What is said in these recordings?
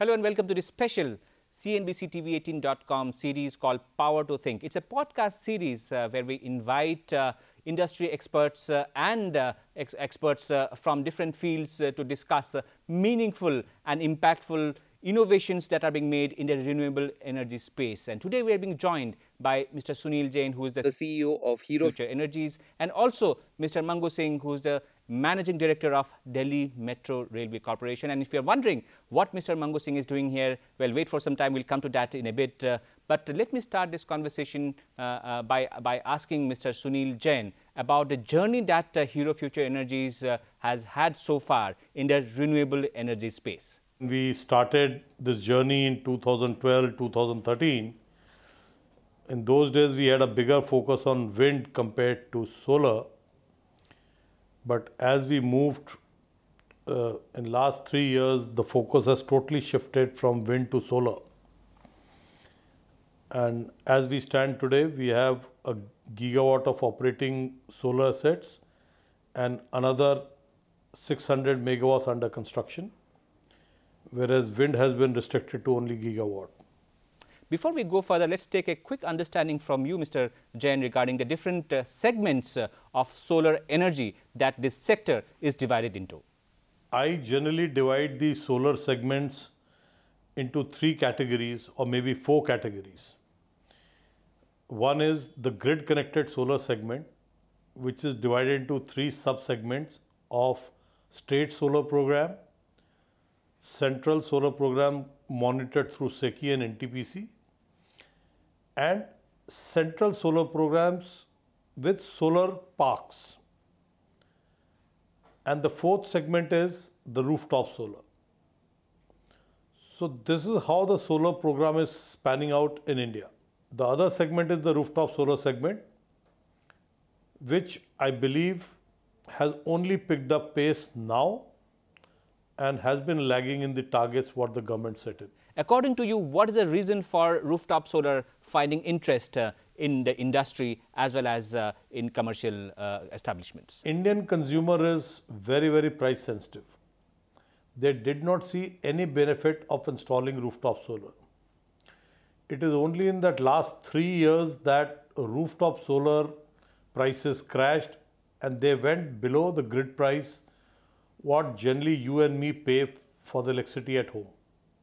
Hello and welcome to this special CNBC-TV18.com series called Power to Think. It's a podcast series where we invite industry experts and experts from different fields to discuss meaningful and impactful innovations that are being made in the renewable energy space. And today we are being joined by Mr. Sunil Jain, who is the CEO of Hero Future Energies, and also Mr. Mangu Singh, who is the Managing Director of Delhi Metro Railway Corporation. And if you're wondering what Mr. Mangu Singh is doing here, well, wait for some time. We'll come to that in a bit. But let me start this conversation by asking Mr. Sunil Jain about the journey that Hero Future Energies has had so far in the renewable energy space. We started this journey in 2012, 2013. In those days, we had a bigger focus on wind compared to solar. But as we moved in last 3 years, the focus has totally shifted from wind to solar. And as we stand today, we have a gigawatt of operating solar assets and another 600 megawatts under construction, whereas wind has been restricted to only gigawatt. Before we go further, let's take a quick understanding from you, Mr. Jain, regarding the different segments of solar energy that this sector is divided into. I generally divide the solar segments into 3 categories or maybe 4 categories. One is the grid connected solar segment, which is divided into 3 sub-segments of state solar program, central solar program monitored through SECI and NTPC, and central solar programs with solar parks. And the 4th segment is the rooftop solar. So this is how the solar program is spanning out in India. The other segment is the rooftop solar segment, which I believe has only picked up pace now and has been lagging in the targets what the government set in. According to you, what is the reason for rooftop solar finding interest in the industry as well as in commercial establishments? Indian consumer is very, very price sensitive. They did not see any benefit of installing rooftop solar. It is only in that last 3 years that rooftop solar prices crashed and they went below the grid price what generally you and me pay for the electricity at home.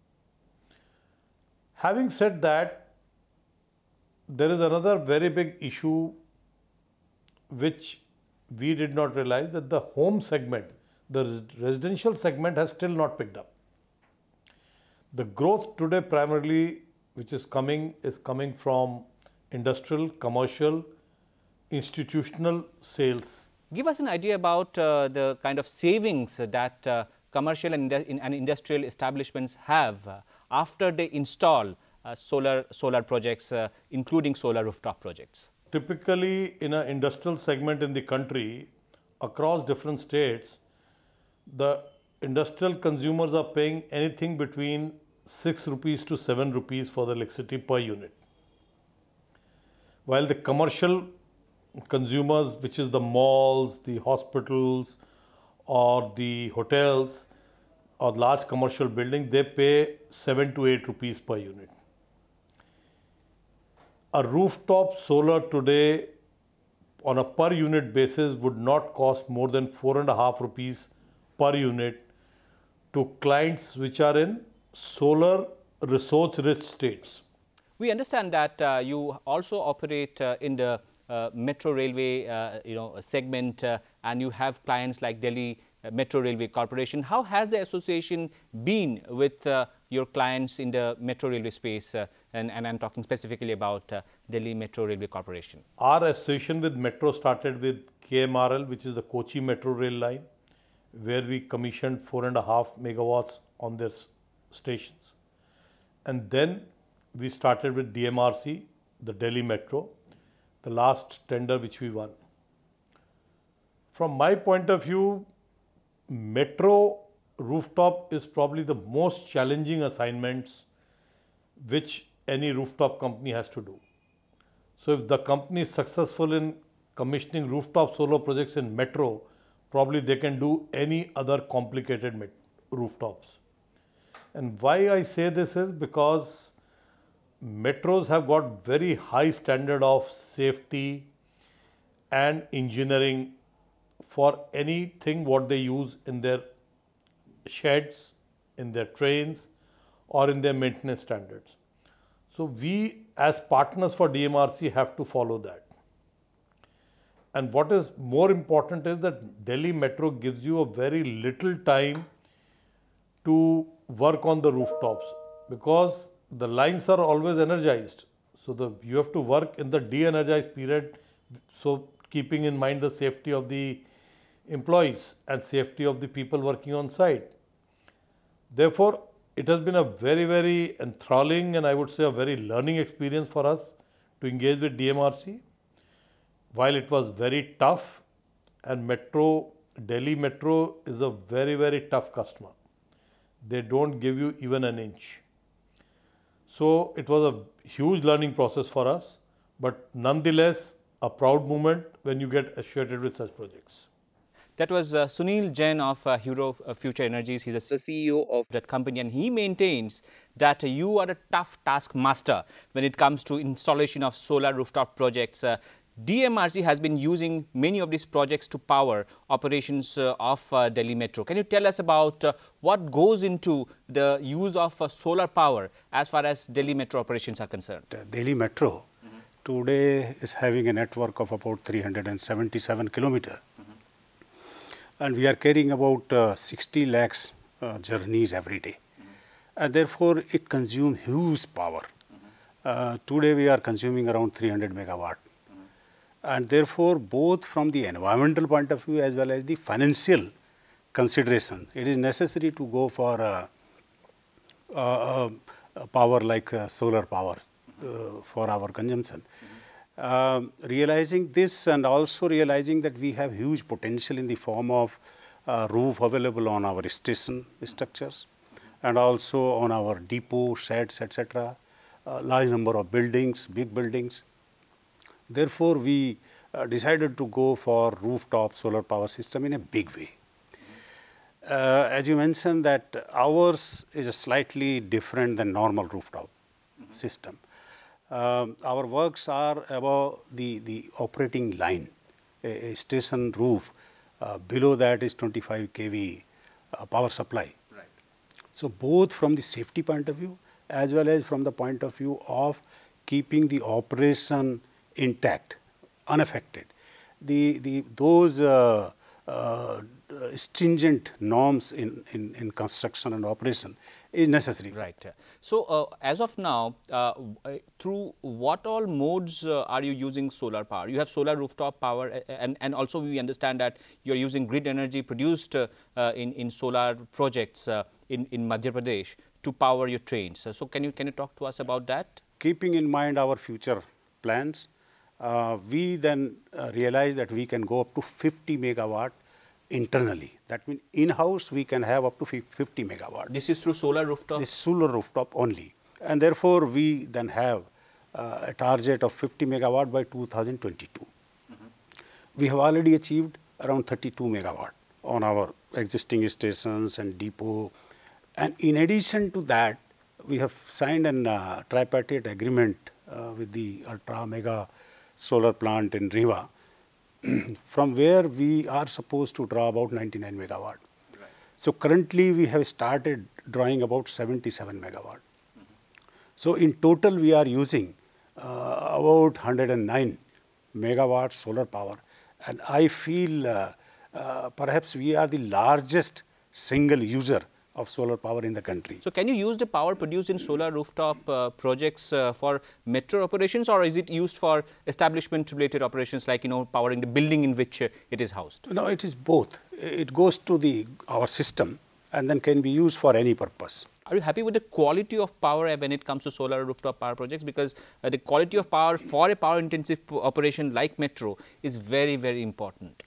Having said that, there is another very big issue which we did not realize, that the home segment, the residential segment has still not picked up. The growth today primarily which is coming from industrial, commercial, institutional sales. Give us an idea about the kind of savings that commercial and industrial establishments have after they install solar projects, including solar rooftop projects. Typically, in an industrial segment in the country, across different states, the industrial consumers are paying anything between 6 rupees to 7 rupees for the electricity per unit. While the commercial consumers, which is the malls, the hospitals, or the hotels, or large commercial buildings, they pay 7 to 8 rupees per unit. A rooftop solar today on a per unit basis would not cost more than 4.5 rupees per unit to clients which are in solar resource rich states. We understand that you also operate in the metro railway segment and you have clients like Delhi Metro Railway Corporation. How has the association been with your clients in the metro railway space? And I'm talking specifically about Delhi Metro Railway Corporation. Our association with Metro started with KMRL, which is the Kochi Metro Rail Line, where we commissioned 4.5 megawatts on their stations. And then we started with DMRC, the Delhi Metro, the last tender which we won. From my point of view, metro rooftop is probably the most challenging assignments which any rooftop company has to do. So if the company is successful in commissioning rooftop solar projects in metro, probably they can do any other complicated rooftops. And why I say this is because metros have got very high standard of safety and engineering for anything what they use in their sheds, in their trains, or in their maintenance standards. So we as partners for DMRC have to follow that. And what is more important is that Delhi Metro gives you a very little time to work on the rooftops because the lines are always energized. So you have to work in the de-energized period, so keeping in mind the safety of the employees and safety of the people working on site. Therefore, it has been a very, very enthralling and I would say a very learning experience for us to engage with DMRC. While it was very tough, and Delhi Metro is a very, very tough customer. They don't give you even an inch. So it was a huge learning process for us, but nonetheless, a proud moment when you get associated with such projects. That was Sunil Jain of Hero Future Energies. He's the CEO of that company, and he maintains that you are a tough taskmaster when it comes to installation of solar rooftop projects. DMRC has been using many of these projects to power operations of Delhi Metro. Can you tell us about what goes into the use of solar power as far as Delhi Metro operations are concerned? Delhi Metro today is having a network of about 377 kilometers. And we are carrying about 60 lakhs journeys every day. And therefore, it consumes huge power. Today, we are consuming around 300 megawatt. And therefore, both from the environmental point of view as well as the financial consideration, it is necessary to go for power like solar power for our consumption. Realizing this and also realizing that we have huge potential in the form of roof available on our station structures and also on our depot, sheds, etc., large number of buildings, big buildings. Therefore, we decided to go for rooftop solar power system in a big way. As you mentioned that ours is slightly different than normal rooftop system. Our works are above the operating line, a station roof. Below that is 25 kV power supply. Right. So both from the safety point of view as well as from the point of view of keeping the operation intact, unaffected. Those stringent norms in construction and operation is necessary. Right. So, as of now, through what all modes are you using solar power? You have solar rooftop power, and also we understand that you are using grid energy produced in solar projects in Madhya Pradesh to power your trains. So, can you talk to us about that? Keeping in mind our future plans, we then realized that we can go up to 50 megawatt internally. That means in-house we can have up to 50 megawatt. This is through solar rooftop? This solar rooftop only. And therefore, we then have a target of 50 megawatt by 2022. We have already achieved around 32 megawatt on our existing stations and depot. And in addition to that, we have signed a tripartite agreement with the ultra mega solar plant in Rewa, from where we are supposed to draw about 99 megawatt. Right. So currently we have started drawing about 77 megawatt. So in total we are using about 109 megawatt solar power, and I feel perhaps we are the largest single user of solar power in the country. So, can you use the power produced in solar rooftop projects for metro operations, or is it used for establishment related operations like, powering the building in which it is housed? No, it is both. It goes to our system and then can be used for any purpose. Are you happy with the quality of power when it comes to solar rooftop power projects? Because the quality of power for a power intensive operation like metro is very, very important.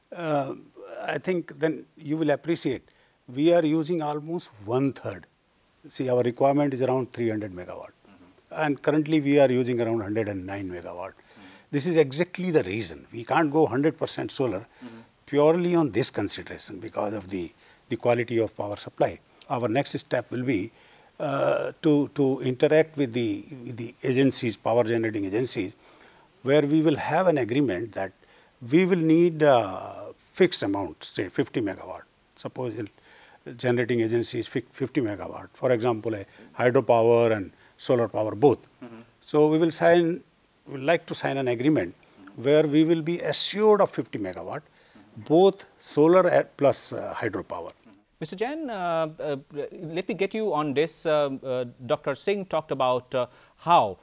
I think then you will appreciate we are using almost 1/3. See, our requirement is around 300 megawatt. And currently we are using around 109 megawatt. This is exactly the reason. We can't go 100% solar purely on this consideration because of the quality of power supply. our next step will be to interact with the agencies, power generating agencies, where we will have an agreement that we will need a fixed amount, say 50 megawatt. Suppose generating agency is 50 megawatt. For example, a hydropower and solar power both. So we will like to sign an agreement where we will be assured of 50 megawatt, both solar plus hydropower. Mr. Jain, let me get you on this. Dr. Singh talked about how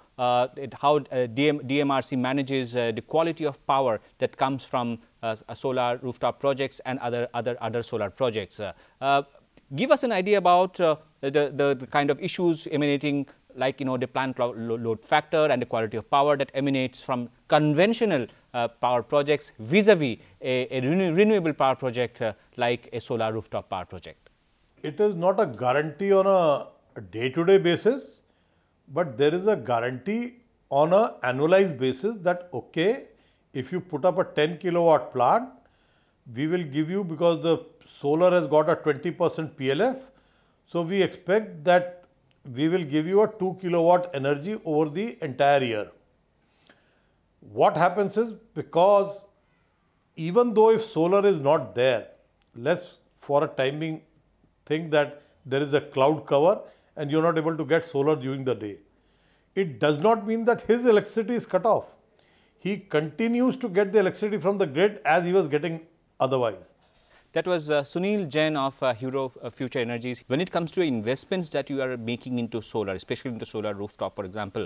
DMRC manages the quality of power that comes from solar rooftop projects and other solar projects. Give us an idea about the kind of issues emanating, like the plant load factor and the quality of power that emanates from conventional power projects vis-a-vis a renewable power project like a solar rooftop power project. It is not a guarantee on a day-to-day basis, but there is a guarantee on an annualized basis that, okay, if you put up a 10 kilowatt plant, we will give you, because the solar has got a 20% PLF, so we expect that we will give you a 2 kilowatt energy over the entire year. What happens is, because even though if solar is not there, let's for a time being think that there is a cloud cover and you're not able to get solar during the day, it does not mean that his electricity is cut off. He continues to get the electricity from the grid as he was getting otherwise. That was Sunil Jain of Hero Future Energies. When it comes to investments that you are making into solar, especially into solar rooftop, for example,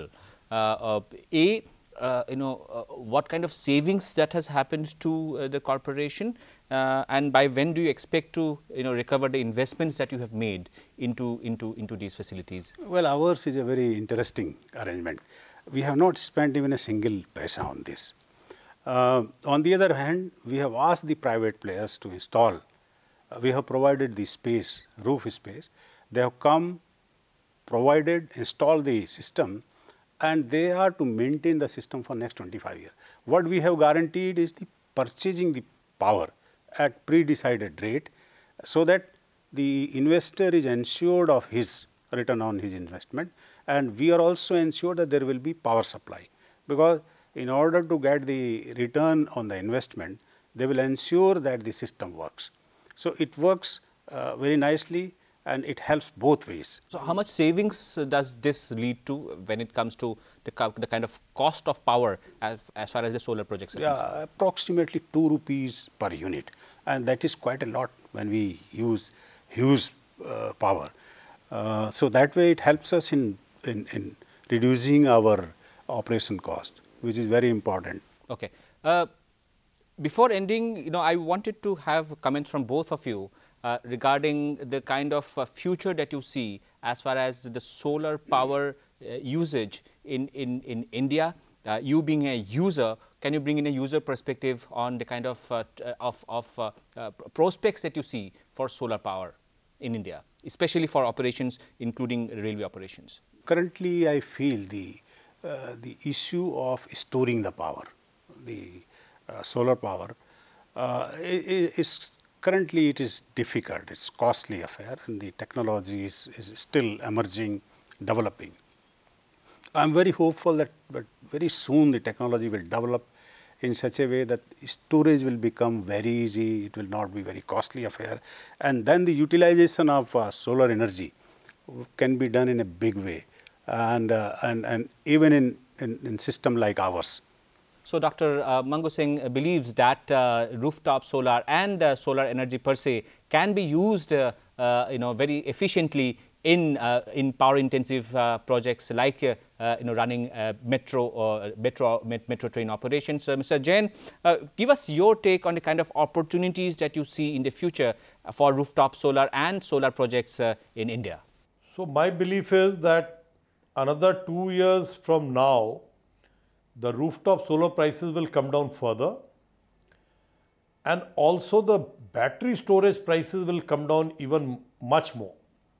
what kind of savings that has happened to the corporation, and by when do you expect to recover the investments that you have made into these facilities? Well, ours is a very interesting arrangement. We have not spent even a single paisa on this. On the other hand, we have asked the private players to install. We have provided the space, roof space. They have come, provided, installed the system, and they are to maintain the system for next 25 years. What we have guaranteed is the purchasing the power at pre-decided rate, so that the investor is ensured of his return on his investment, and we are also ensured that there will be power supply, because in order to get the return on the investment, they will ensure that the system works. So it works very nicely, and it helps both ways. So how much savings does this lead to when it comes to the kind of cost of power as far as the solar projects are concerned? Approximately 2 rupees per unit, and that is quite a lot when we use huge power. So that way it helps us in reducing our operation cost, which is very important. Okay. Before ending, I wanted to have comments from both of you regarding the kind of future that you see as far as the solar power usage in India. You being a user, can you bring in a user perspective on the kind of prospects that you see for solar power in India, especially for operations, including railway operations? Currently, I feel the issue of storing the power, the solar power, is currently it is difficult. It's costly affair, and the technology is still emerging, developing. I'm very hopeful that very soon the technology will develop in such a way that storage will become very easy. It will not be very costly affair, and then the utilization of solar energy can be done in a big way, and even in system like ours. So Dr. Mangu Singh believes that rooftop solar and solar energy per se can be used very efficiently in power intensive projects like running metro train operations. Mr. Jain, give us your take on the kind of opportunities that you see in the future for rooftop solar and solar projects in India. So my belief is that another 2 years from now, the rooftop solar prices will come down further, and also the battery storage prices will come down even much more.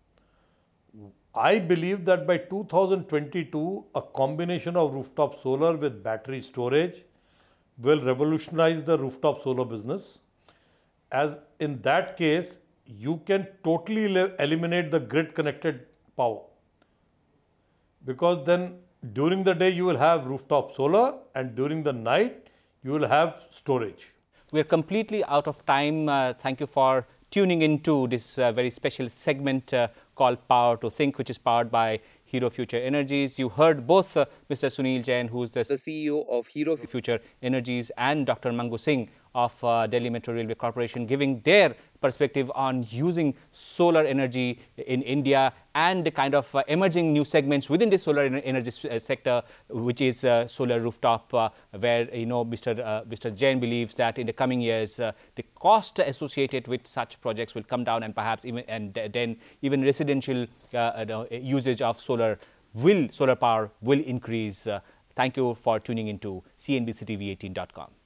I believe that by 2022, a combination of rooftop solar with battery storage will revolutionize the rooftop solar business. As in that case, you can totally eliminate the grid connected power, because then during the day you will have rooftop solar and during the night you will have storage. We are completely out of time. Thank you for tuning into this very special segment called Power to Think, which is powered by Hero Future Energies. You heard both Mr. Sunil Jain, who is the CEO of Hero Future Energies, and Dr. Mangu Singh of Delhi Metro Railway Corporation, giving their perspective on using solar energy in India and the kind of emerging new segments within the solar energy sector, which is solar rooftop, where Mr. Jain believes that in the coming years the cost associated with such projects will come down, and perhaps then even residential usage of solar power will increase. Thank you for tuning into CNBC TV 18.com.